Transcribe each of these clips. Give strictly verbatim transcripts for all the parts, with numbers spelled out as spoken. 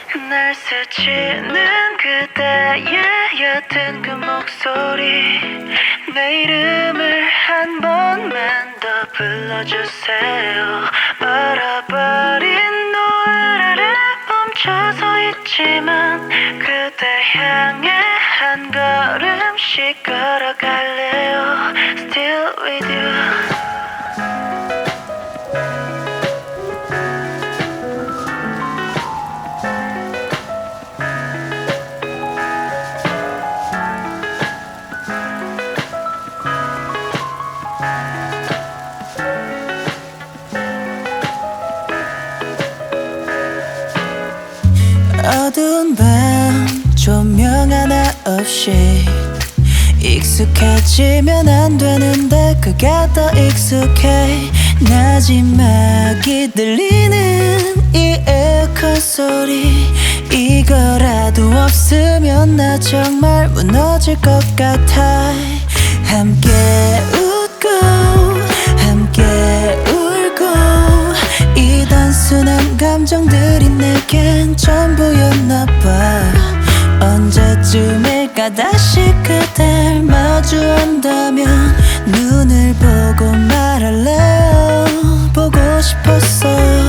날 스치는 그대의 옅은 그 목소리 내 이름을 한 번만 더 불러주세요. 얼어버린 노래를 멈춰서 있지만 그대 향해 한 걸음씩 걸어갈래요. Still with you. 어두운 밤 조명 하나 없이 익숙해지면 안 되는데 그게 더 익숙해. 나지막이 들리는 이 에어컨 소리 이거라도 없으면 나 정말 무너질 것 같아. 함께 웃고 함께 울고 이 단순한 감정들이 내겐 전부였나 봐. 언제쯤일까 다시 그댈 마주한다면 눈을 보고 말할래요. 보고 싶었어.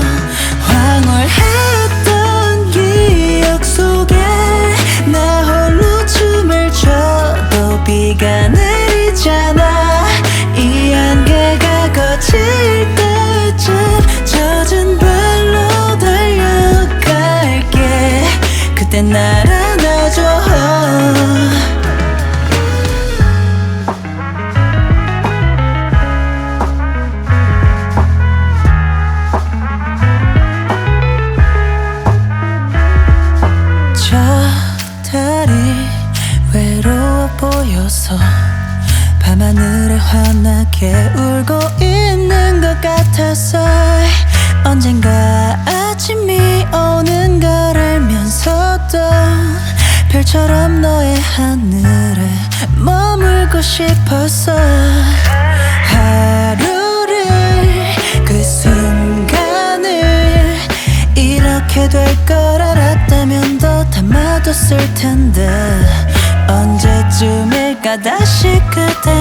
황홀했던 기억 속에 나 홀로 춤을 춰도 비가 내리잖아. 이 안개가 거칠 때쯤 젖은 발로 달려갈게. 그때 날 안아줘. 저 달이 외로워 보여서 밤하늘에 환하게 울고 있는 것 같았어. 언젠가 아침이 오는 걸 알면서도 별처럼 너의 하늘에 머물고 싶었어. 하루를 그 순간을 이렇게 될 걸 알았다면 더 담아뒀을 텐데 언제쯤일까 다시 그대